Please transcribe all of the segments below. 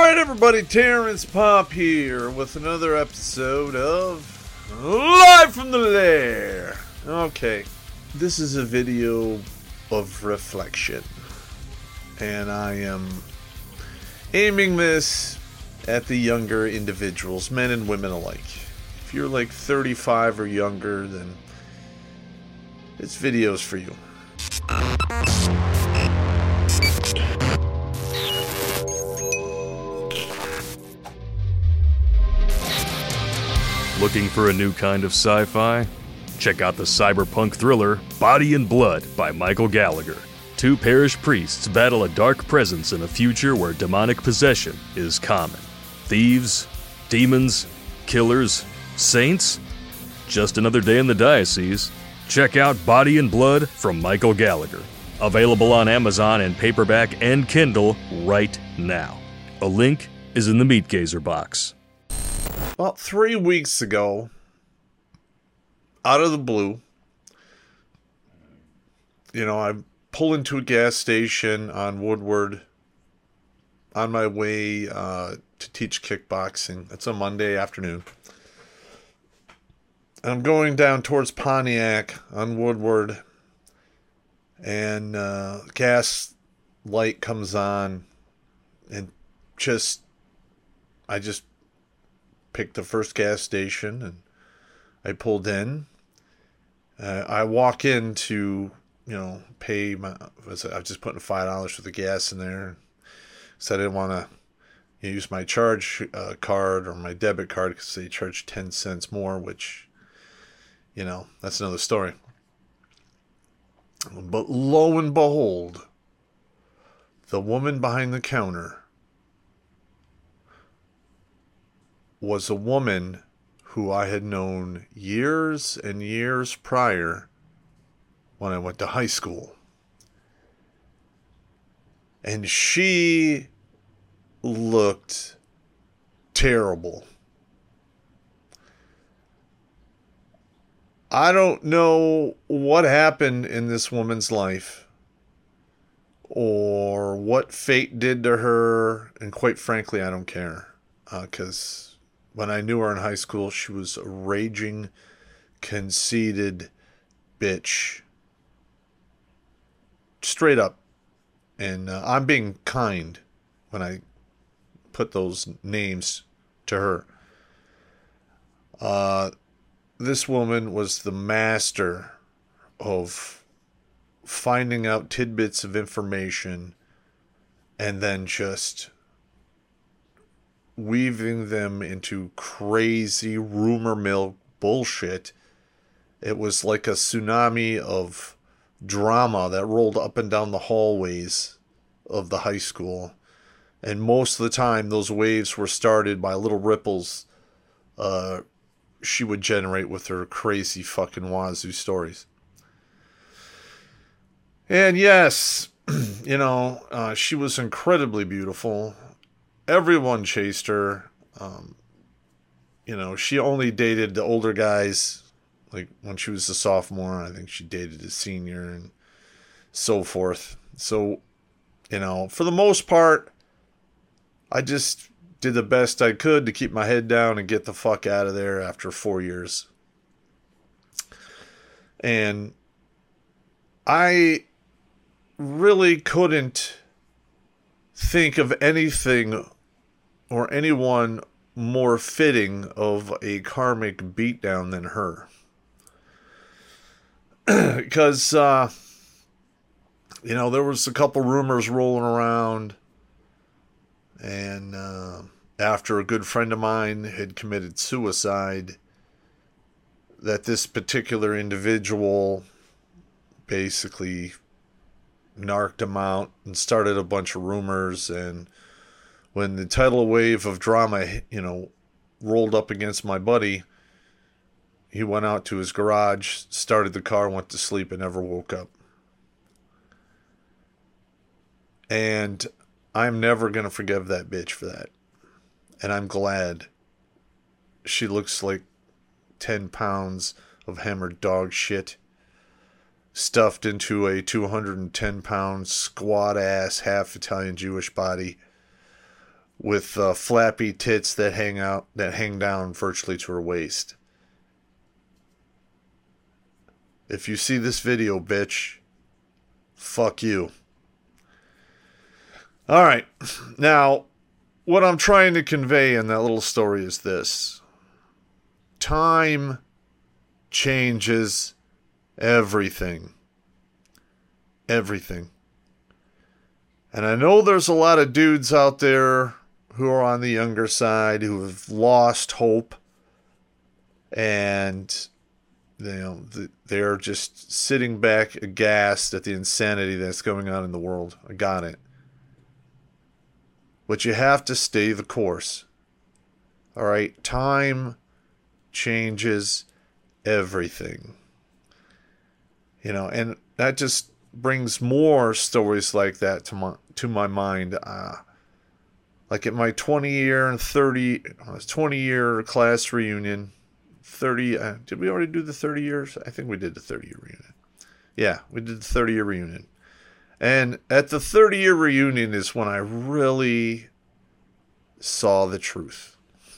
Alright everybody, Terrence Pop here with another episode of Live from the Lair. Okay, this is a video of reflection, and I am aiming this at the younger individuals, men and women alike. If you're like 35 or younger, then this video's for you. Looking for a new kind of sci-fi? Check out the cyberpunk thriller Body and Blood by Michael Gallagher. Two parish priests battle a dark presence in a future where demonic possession is common. Thieves, demons, killers, saints? Just another day in the diocese. Check out Body and Blood from Michael Gallagher. Available on Amazon in paperback and Kindle right now. A link is in the Meat Gazer box. About 3 weeks ago, out of the blue, I pull into a gas station on Woodward on my way to teach kickboxing. It's a Monday afternoon. I'm going down towards Pontiac on Woodward, and gas light comes on, and I just picked the first gas station, and I pulled in. I walk in to, pay I was just putting $5 for the gas in there, so I didn't want to use my charge card or my debit card because they charge 10 cents more, which, that's another story. But lo and behold, the woman behind the counter was a woman who I had known years and years prior when I went to high school. And she looked terrible. I don't know what happened in this woman's life or what fate did to her, and quite frankly, I don't care. Because when I knew her in high school, she was a raging, conceited bitch. Straight up. And I'm being kind when I put those names to her. This woman was the master of finding out tidbits of information and then just weaving them into crazy rumor mill bullshit. It was like a tsunami of drama that rolled up and down the hallways of the high school. And most of the time, those waves were started by little ripples she would generate with her crazy fucking wazoo stories. And yes, she was incredibly beautiful. Everyone chased her. She only dated the older guys. Like when she was a sophomore, I think she dated a senior and so forth. So, for the most part, I just did the best I could to keep my head down and get the fuck out of there after 4 years. And I really couldn't think of anything or anyone more fitting of a karmic beatdown than her. Because, there was a couple rumors rolling around, and after a good friend of mine had committed suicide, that this particular individual basically narked him out and started a bunch of rumors. And when the tidal wave of drama, rolled up against my buddy, he went out to his garage, started the car, went to sleep, and never woke up. And I'm never going to forgive that bitch for that. And I'm glad. She looks like 10 pounds of hammered dog shit stuffed into a 210-pound squat-ass half-Italian Jewish body with flappy tits that hang down virtually to her waist. If you see this video, bitch, fuck you. All right. Now, what I'm trying to convey in that little story is this. Time changes everything. Everything. And I know there's a lot of dudes out there who are on the younger side who have lost hope, and they're just sitting back aghast at the insanity that's going on in the world. I got it. But you have to stay the course. All right? Time changes everything. And that just brings more stories like that to my mind. Like at my 20-year class reunion, 30. Did we already do the 30 years? I think we did the 30-year reunion. Yeah, we did the 30-year reunion. And at the 30-year reunion is when I really saw the truth.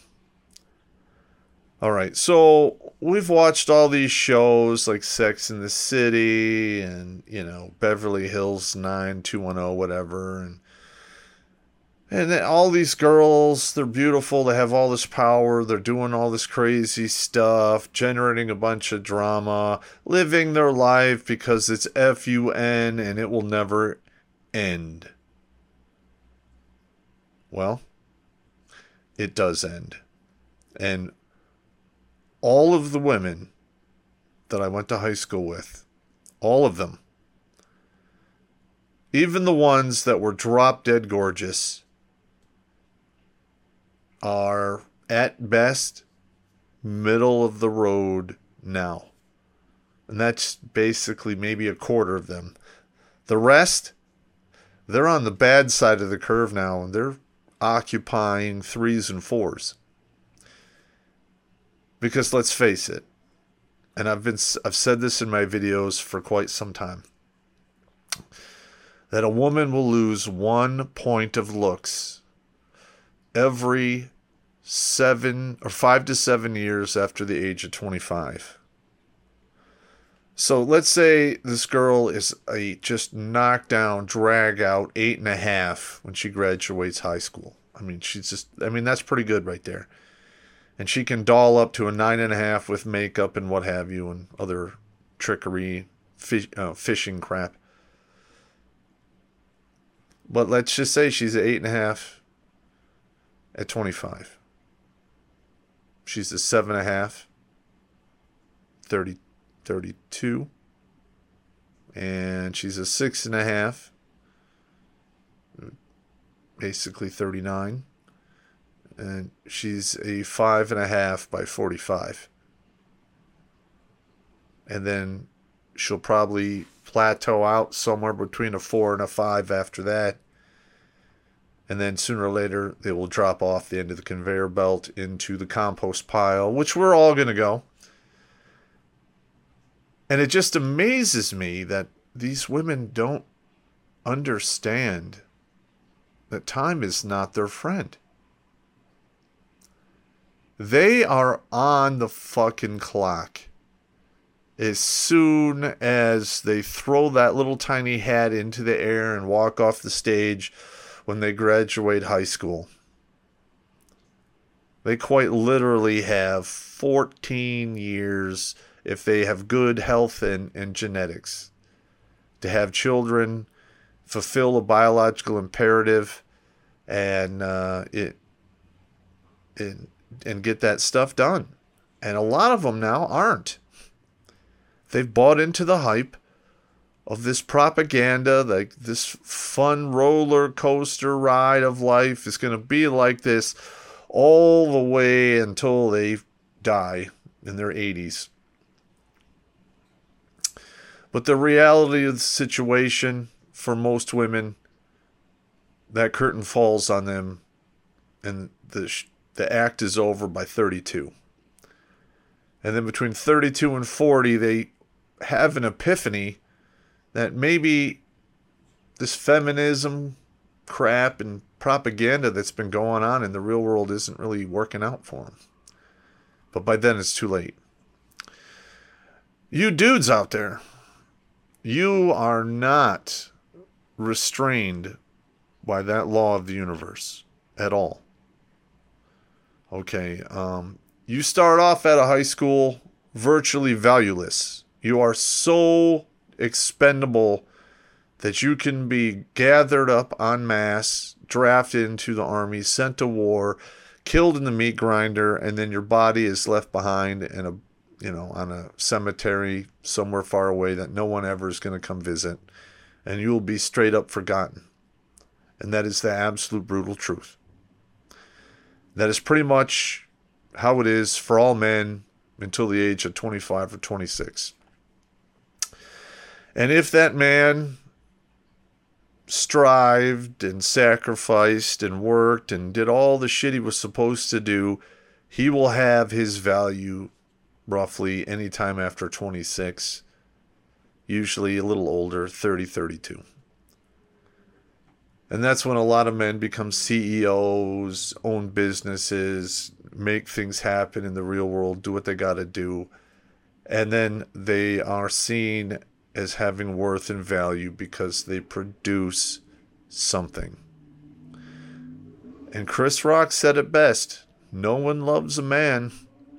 All right, so we've watched all these shows like Sex and the City and, Beverly Hills 90210, whatever. And then all these girls, they're beautiful, they have all this power, they're doing all this crazy stuff, generating a bunch of drama, living their life because it's FUN and it will never end. Well, it does end. And all of the women that I went to high school with, all of them, even the ones that were drop dead gorgeous, are at best middle of the road now. And that's basically maybe a quarter of them. The rest, they're on the bad side of the curve now, and they're occupying 3s and 4s. Because let's face it, and I've said this in my videos for quite some time, that a woman will lose 1 point of looks every 5 to 7 years after the age of 25. So let's say this girl is a just knockdown, drag out 8.5 when she graduates high school. That's pretty good right there. And she can doll up to a 9.5 with makeup and what have you and other trickery, fishing crap. But let's just say she's an 8.5 at 25. She's a 7.5, 32. And she's a 6.5, basically 39. And she's a 5.5 by 45. And then she'll probably plateau out somewhere between a 4 and a 5 after that. And then sooner or later, they will drop off the end of the conveyor belt into the compost pile, which we're all going to go. And it just amazes me that these women don't understand that time is not their friend. They are on the fucking clock. As soon as they throw that little tiny hat into the air and walk off the stage when they graduate high school. They quite literally have 14 years, if they have good health and genetics, to have children, fulfill a biological imperative, and get that stuff done. And a lot of them now aren't. They've bought into the hype of this propaganda, like this fun roller coaster ride of life is going to be like this all the way until they die in their 80s. But the reality of the situation for most women, that curtain falls on them and the act is over by 32. And then between 32 and 40, they have an epiphany that maybe this feminism crap and propaganda that's been going on in the real world isn't really working out for them. But by then it's too late. You dudes out there, you are not restrained by that law of the universe at all. Okay, you start off at a high school virtually valueless. You are so expendable that you can be gathered up en masse, drafted into the army, sent to war, killed in the meat grinder, and then your body is left behind in a, on a cemetery somewhere far away that no one ever is going to come visit, and you will be straight up forgotten. And that is the absolute brutal truth. That is pretty much how it is for all men until the age of 25 or 26. And if that man strived and sacrificed and worked and did all the shit he was supposed to do, he will have his value roughly anytime after 26, usually a little older, 30, 32. And that's when a lot of men become CEOs, own businesses, make things happen in the real world, do what they got to do. And then they are seen as having worth and value because they produce something. And Chris Rock said it best. No one loves a man,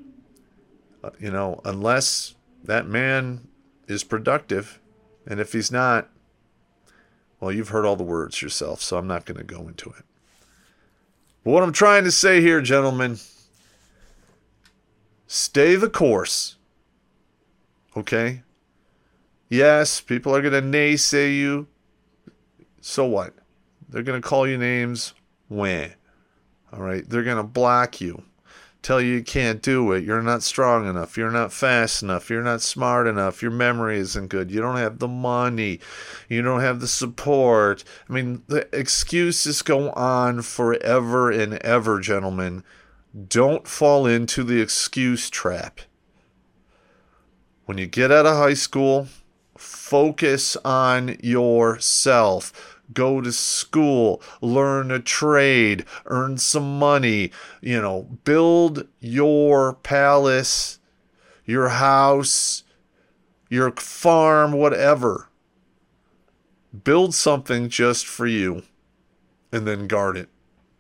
unless that man is productive. And if he's not, well, you've heard all the words yourself, so I'm not going to go into it. But what I'm trying to say here, gentlemen, stay the course. Okay? Yes, people are going to naysay you. So what? They're going to call you names. Wah. All right? They're going to block you. Tell you can't do it. You're not strong enough. You're not fast enough. You're not smart enough. Your memory isn't good. You don't have the money. You don't have the support. I mean, the excuses go on forever and ever, gentlemen. Don't fall into the excuse trap. When you get out of high school, focus on yourself. Go to school, learn a trade, earn some money, build your palace, your house, your farm, whatever. Build something just for you and then guard it.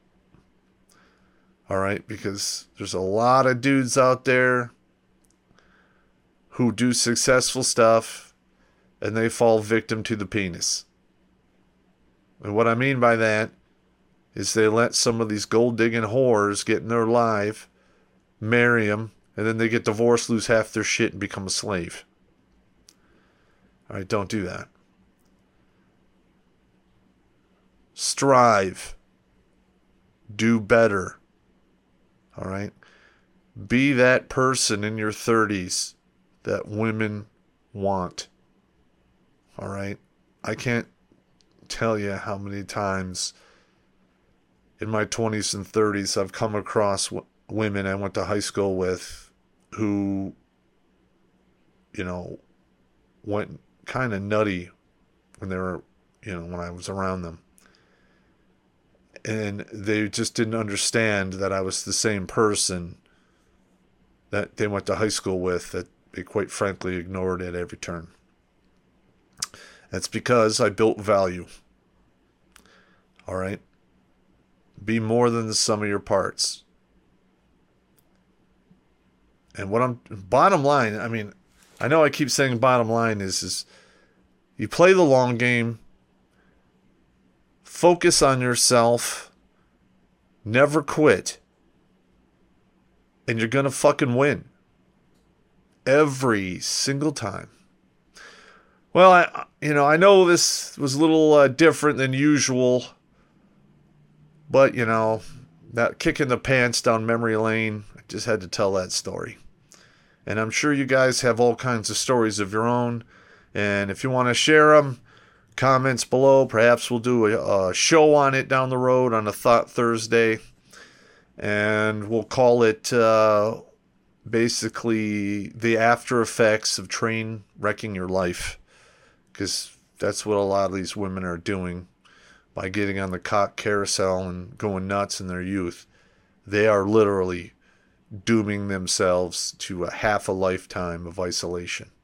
All right, because there's a lot of dudes out there who do successful stuff and they fall victim to the penis. And what I mean by that is they let some of these gold-digging whores get in their life, marry them, and then they get divorced, lose half their shit, and become a slave. All right, don't do that. Strive. Do better. All right? Be that person in your 30s that women want. All right? I can't tell you how many times in my 20s and 30s I've come across women I went to high school with who, went kind of nutty when they were, when I was around them. And they just didn't understand that I was the same person that they went to high school with, that they quite frankly ignored at every turn. That's because I built value. All right? Be more than the sum of your parts. And bottom line, I know I keep saying bottom line is you play the long game, focus on yourself, never quit, and you're going to fucking win. Every single time. Well, I know this was a little different than usual, but, that kick in the pants down memory lane, I just had to tell that story. And I'm sure you guys have all kinds of stories of your own, and if you want to share them, comments below. Perhaps we'll do a show on it down the road on a Thought Thursday, and we'll call it basically the after effects of train wrecking your life, because that's what a lot of these women are doing by getting on the cock carousel and going nuts in their youth, they are literally dooming themselves to a half a lifetime of isolation.